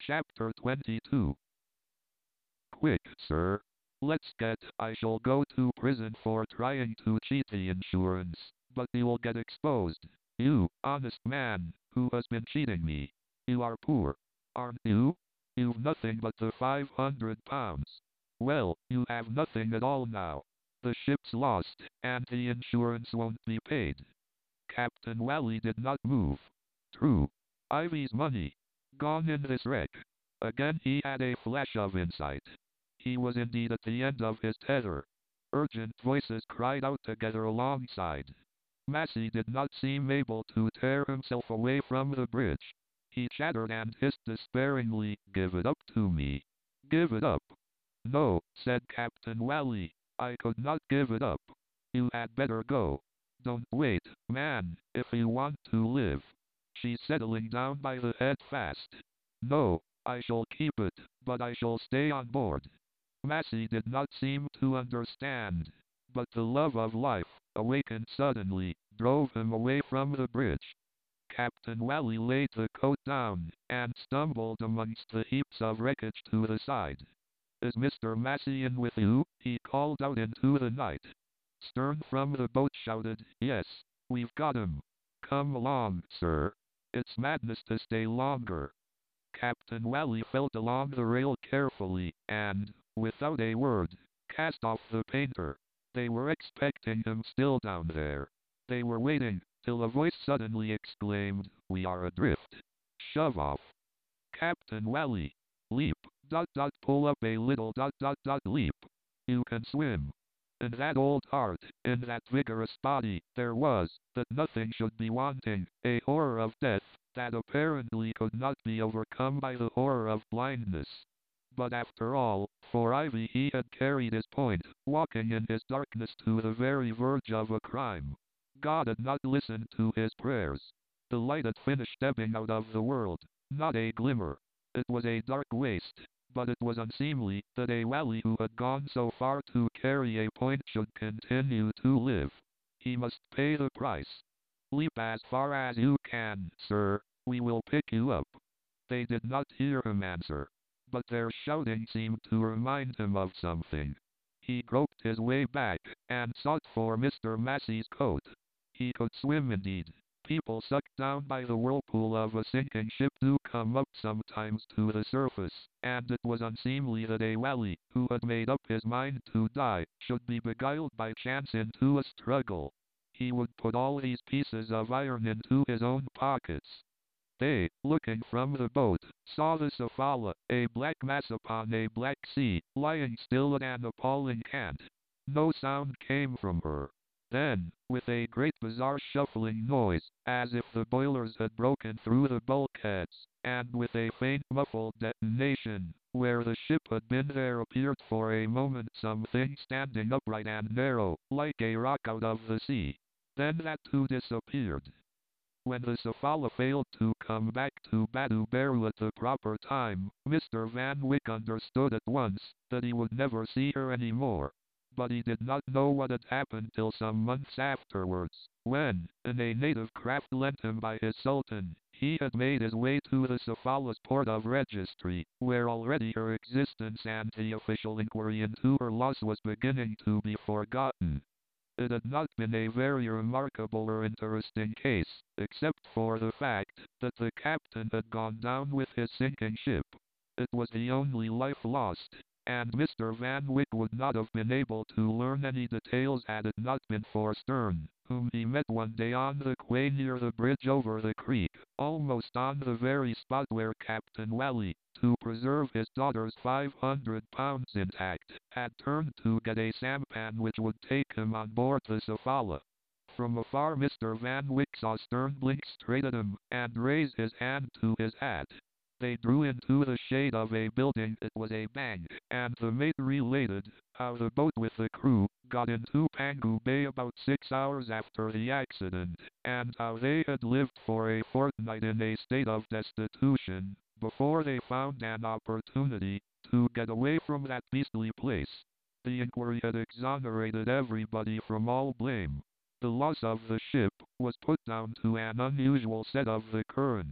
Chapter 22. Quick, sir. Let's get. I shall go to prison for trying to cheat the insurance, but you'll get exposed. You, honest man, who has been cheating me. You are poor, aren't you? You've nothing but the £500. Well, you have nothing at all now. The ship's lost, and the insurance won't be paid. Captain Wally did not move. True. Ivy's money. Gone in this wreck. Again he had a flash of insight. He was indeed at the end of his tether. Urgent voices cried out together alongside. Massey did not seem able to tear himself away from the bridge. He chattered and hissed despairingly, "Give it up to me. Give it up." "No," said Captain Wally. "I could not give it up. You had better go. Don't wait, man, if you want to live." "She's settling down by the head fast." "No, I shall keep it, but I shall stay on board." Massey did not seem to understand, but the love of life, awakened suddenly, drove him away from the bridge. Captain Wally laid the coat down, and stumbled amongst the heaps of wreckage to the side. "Is Mr. Massey in with you?" he called out into the night. Stern from the boat shouted, "Yes, we've got him. Come along, sir. It's madness to stay longer." Captain Wally felt along the rail carefully, and, without a word, cast off the painter. They were expecting him still down there. They were waiting, till a voice suddenly exclaimed, "We are adrift. Shove off." "Captain Wally. Leap. Pull up a little. Leap. You can swim." In that old heart, in that vigorous body, there was, that nothing should be wanting, a horror of death, that apparently could not be overcome by the horror of blindness. But after all, for Ivy he had carried his point, walking in his darkness to the very verge of a crime. God had not listened to his prayers. The light had finished ebbing out of the world, not a glimmer. It was a dark waste. But it was unseemly that a Wally who had gone so far to carry a point should continue to live. He must pay the price. "Leap as far as you can, sir. We will pick you up." They did not hear him answer. But their shouting seemed to remind him of something. He groped his way back, and sought for Mr. Massey's coat. He could swim indeed. People sucked down by the whirlpool of a sinking ship do come up sometimes to the surface, and it was unseemly that a Wally, who had made up his mind to die, should be beguiled by chance into a struggle. He would put all these pieces of iron into his own pockets. They, looking from the boat, saw the Cephalla, a black mass upon a black sea, lying still at an appalling cant. No sound came from her. Then, with a great bizarre shuffling noise, as if the boilers had broken through the bulkheads, and with a faint muffled detonation, where the ship had been there appeared for a moment something standing upright and narrow, like a rock out of the sea. Then that too disappeared. When the Cephalla failed to come back to Badu Beru at the proper time, Mr. Van Wyck understood at once that he would never see her any more. But he did not know what had happened till some months afterwards, when, in a native craft lent him by his sultan, he had made his way to the Cephalla's port of registry, where already her existence and the official inquiry into her loss was beginning to be forgotten. It had not been a very remarkable or interesting case, except for the fact that the captain had gone down with his sinking ship. It was the only life lost, and Mr. Van Wyck would not have been able to learn any details had it not been for Stern, whom he met one day on the quay near the bridge over the creek, almost on the very spot where Captain Wally, to preserve his daughter's £500 intact, had turned to get a sampan which would take him on board the Cephalla. From afar Mr. Van Wyck saw Stern blink straight at him, and raise his hand to his hat. They drew into the shade of a building. It was a bank, and the mate related how the boat with the crew got into Pangu Bay about 6 hours after the accident, and how they had lived for a fortnight in a state of destitution, before they found an opportunity to get away from that beastly place. The inquiry had exonerated everybody from all blame. The loss of the ship was put down to an unusual set of the current.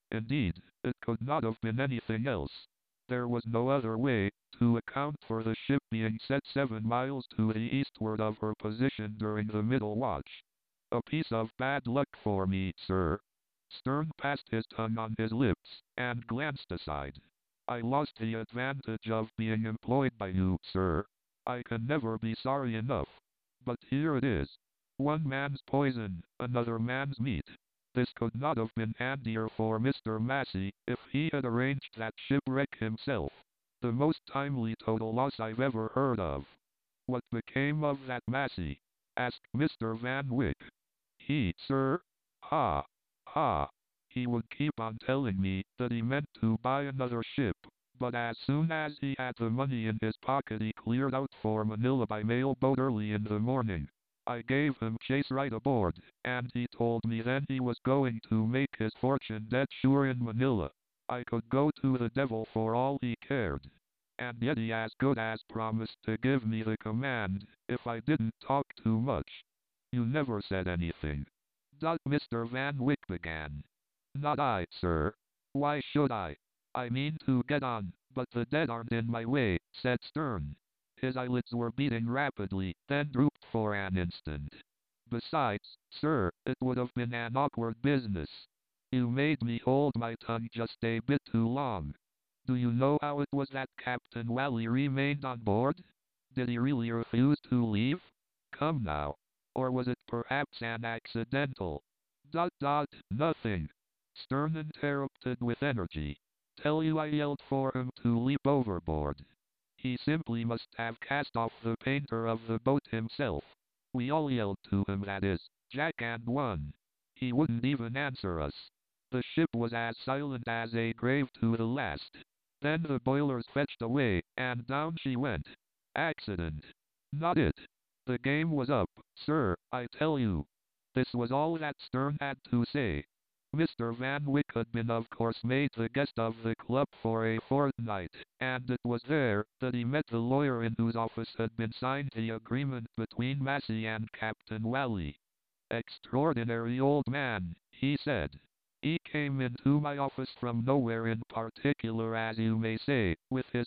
Indeed, it could not have been anything else. There was no other way to account for the ship being set 7 miles to the eastward of her position during the middle watch. A piece of bad luck for me, sir. Stern passed his tongue on his lips, and glanced aside. I lost the advantage of being employed by you, sir. I can never be sorry enough. But here it is. One man's poison, another man's meat. This could not have been handier for Mr. Massey if he had arranged that shipwreck himself. The most timely total loss I've ever heard of. What became of that Massey? Asked Mr. Van Wyck. He, sir? Ha! Ha! He would keep on telling me that he meant to buy another ship, but as soon as he had the money in his pocket he cleared out for Manila by mail boat early in the morning. I gave him chase right aboard, and he told me then he was going to make his fortune dead sure in Manila. I could go to the devil for all he cared. And yet he as good as promised to give me the command, if I didn't talk too much. You never said anything. Mr. Van Wyck began. Not I, sir. Why should I? I mean to get on, but the dead aren't in my way, said Stern. His eyelids were beating rapidly, then drooped for an instant. Besides, sir, it would have been an awkward business. You made me hold my tongue just a bit too long. Do you know how it was that Captain Wally remained on board? Did he really refuse to leave? Come now. Or was it perhaps an accidental? Nothing. Stern interrupted with energy. Tell you I yelled for him to leap overboard. He simply must have cast off the painter of the boat himself. We all yelled to him, that is, Jack and one. He wouldn't even answer us. The ship was as silent as a grave to the last. Then the boilers fetched away, and down she went. Accident. Not it. The game was up, sir, I tell you. This was all that Stern had to say. Mr. Van Wyck had been of course made the guest of the club for a fortnight, and it was there that he met the lawyer in whose office had been signed the agreement between Massey and Captain Wally. Extraordinary old man, he said. He came into my office from nowhere in particular, as you may say, with his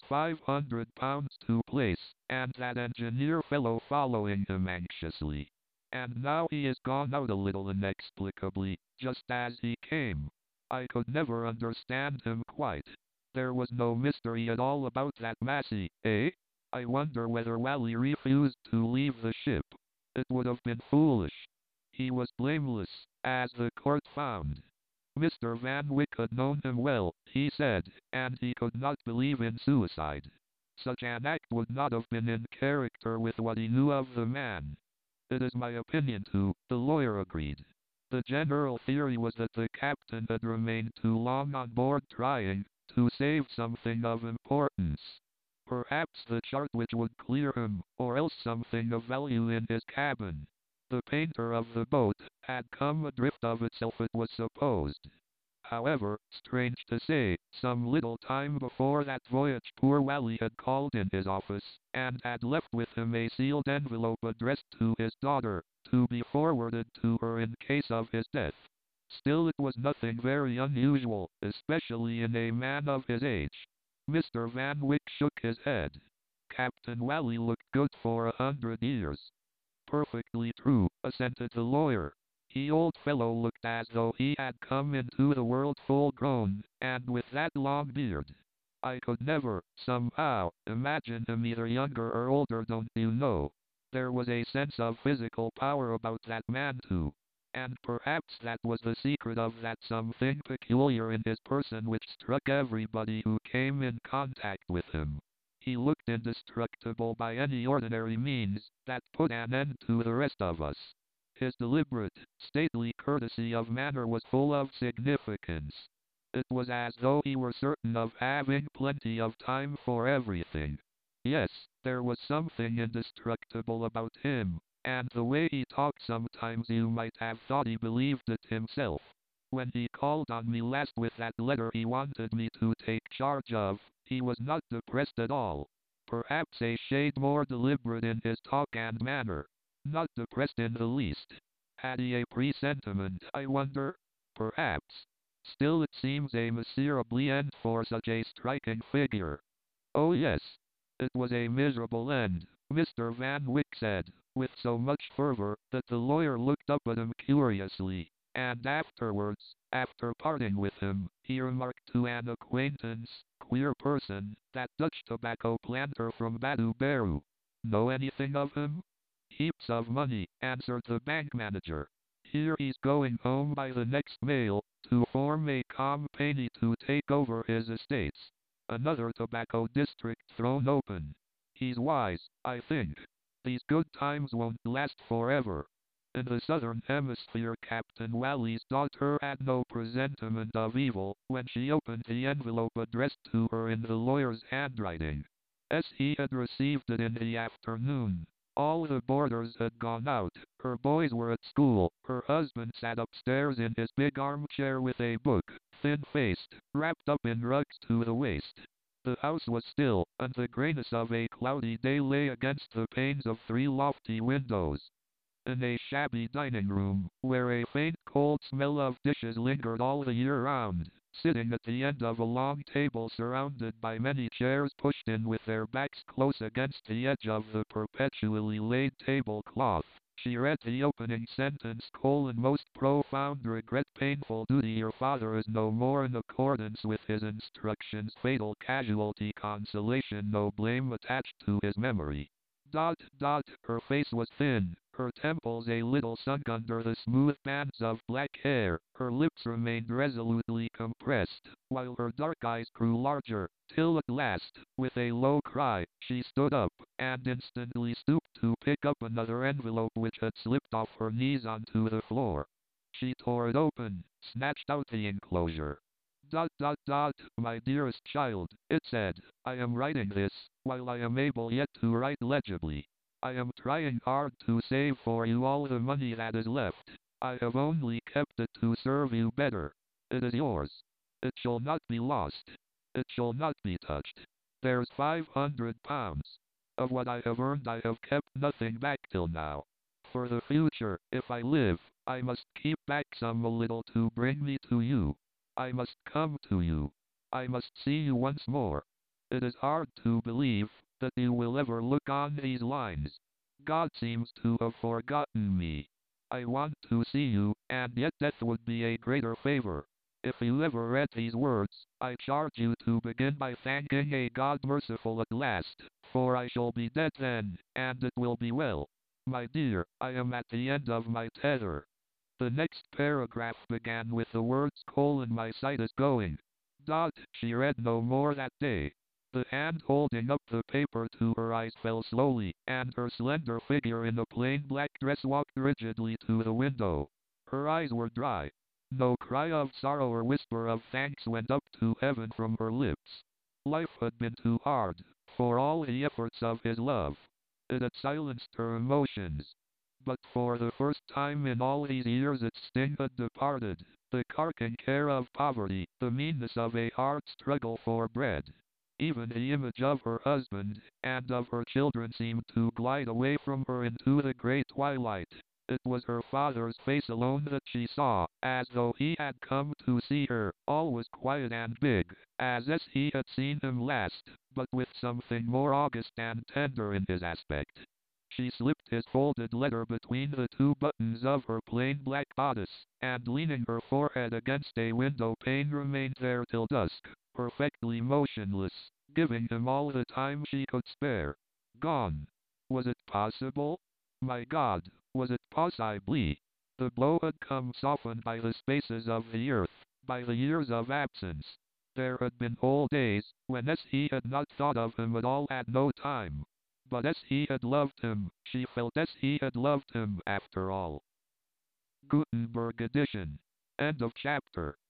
£500 to place, and that engineer fellow following him anxiously. And now he is gone out a little inexplicably, just as he came. I could never understand him quite. There was no mystery at all about that Massey, eh? I wonder whether Wally refused to leave the ship. It would have been foolish. He was blameless, as the court found. Mr. Van Wyck had known him well, he said, and he could not believe in suicide. Such an act would not have been in character with what he knew of the man. It is my opinion too, the lawyer agreed. The general theory was that the captain had remained too long on board trying to save something of importance. Perhaps the chart which would clear him, or else something of value in his cabin. The painter of the boat had come adrift of itself, it was supposed. However, strange to say, some little time before that voyage poor Wally had called in his office, and had left with him a sealed envelope addressed to his daughter, to be forwarded to her in case of his death. Still, it was nothing very unusual, especially in a man of his age. Mr. Van Wyck shook his head. Captain Wally looked good for 100 years. Perfectly true, assented the lawyer. The old fellow looked as though he had come into the world full grown, and with that long beard. I could never, somehow, imagine him either younger or older, don't you know. There was a sense of physical power about that man too. And perhaps that was the secret of that something peculiar in his person which struck everybody who came in contact with him. He looked indestructible by any ordinary means that put an end to the rest of us. His deliberate, stately courtesy of manner was full of significance. It was as though he were certain of having plenty of time for everything. Yes, there was something indestructible about him, and the way he talked sometimes you might have thought he believed it himself. When he called on me last with that letter he wanted me to take charge of, he was not depressed at all. Perhaps a shade more deliberate in his talk and manner. Not depressed in the least. Had he a presentiment, I wonder? Perhaps. Still it seems a miserable end for such a striking figure. Oh yes, it was a miserable end, Mr. Van Wyck said, with so much fervor that the lawyer looked up at him curiously, and afterwards, after parting with him, he remarked to an acquaintance, "Queer person, that Dutch tobacco planter from Badu Beru. Know anything of him?" "Heaps of money," answered the bank manager. "Here he's going home by the next mail, to form a company to take over his estates. Another tobacco district thrown open. He's wise, I think. These good times won't last forever." In the southern hemisphere, Captain Wally's daughter had no presentiment of evil when she opened the envelope addressed to her in the lawyer's handwriting. As he had received it in the afternoon, all the boarders had gone out, her boys were at school, her husband sat upstairs in his big armchair with a book, thin-faced, wrapped up in rugs to the waist. The house was still, and the grayness of a cloudy day lay against the panes of 3 lofty windows. In a shabby dining room, where a faint cold smell of dishes lingered all the year round, sitting at the end of a long table surrounded by many chairs pushed in with their backs close against the edge of the perpetually laid tablecloth, she read the opening sentence: "Most profound regret, painful duty, your father is no more in accordance with his instructions, fatal casualty, consolation, no blame attached to his memory. Her face was thin, her temples a little sunk under the smooth bands of black hair, her lips remained resolutely compressed, while her dark eyes grew larger, till at last, with a low cry, she stood up, and instantly stooped to pick up another envelope which had slipped off her knees onto the floor. She tore it open, snatched out the enclosure. My dearest child, it said, I am writing this, while I am able yet to write legibly. I am trying hard to save for you all the money that is left. I have only kept it to serve you better. It is yours. It shall not be lost. It shall not be touched. There's £500. Of what I have earned I have kept nothing back till now. For the future, if I live, I must keep back some a little to bring me to you. I must come to you. I must see you once more. It is hard to believe that you will ever look on these lines. God seems to have forgotten me. I want to see you, and yet death would be a greater favor. If you ever read these words, I charge you to begin by thanking a God merciful at last, for I shall be dead then, and it will be well. My dear, I am at the end of my tether. The next paragraph began with the words: "My sight is going." She read no more that day. The hand holding up the paper to her eyes fell slowly, and her slender figure in a plain black dress walked rigidly to the window. Her eyes were dry. No cry of sorrow or whisper of thanks went up to heaven from her lips. Life had been too hard, for all the efforts of his love. It had silenced her emotions. But for the first time in all these years its sting had departed, the carking care of poverty, the meanness of a hard struggle for bread. Even the image of her husband, and of her children seemed to glide away from her into the grey twilight. It was her father's face alone that she saw, as though he had come to see her, always quiet and big, as he had seen him last, but with something more august and tender in his aspect. She slipped his folded letter between the 2 buttons of her plain black bodice, and leaning her forehead against a window pane remained there till dusk, perfectly motionless, giving him all the time she could spare. Gone. Was it possible? My God, was it possibly? The blow had come softened by the spaces of the earth, by the years of absence. There had been whole days, when he had not thought of him at all, at no time. But he had loved him, she felt he had loved him after all. Gutenberg edition. End of chapter.